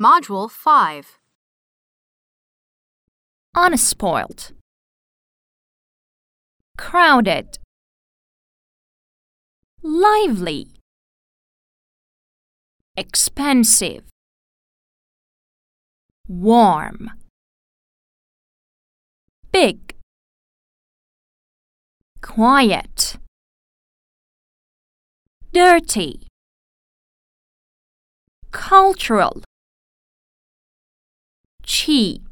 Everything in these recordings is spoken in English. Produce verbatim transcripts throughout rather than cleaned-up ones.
Module five. Unspoiled. Crowded. Lively. Expensive. Warm. Big. Quiet. Dirty. Cultural. Cheap.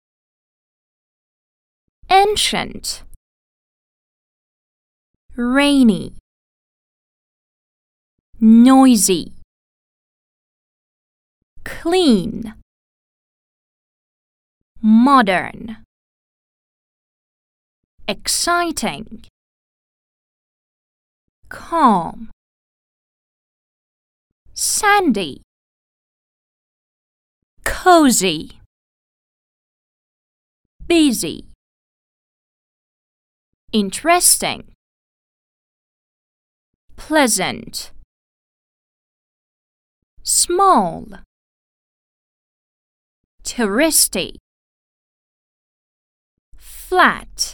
Ancient. Rainy. Noisy. Clean. Modern. Exciting. Calm. Sandy. Cozy. Busy. Interesting. Pleasant. Small. Touristy. Flat.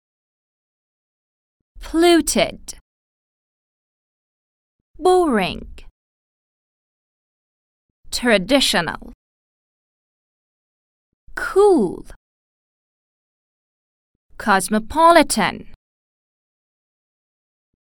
Polluted. Boring. Traditional. Cool. Cosmopolitan.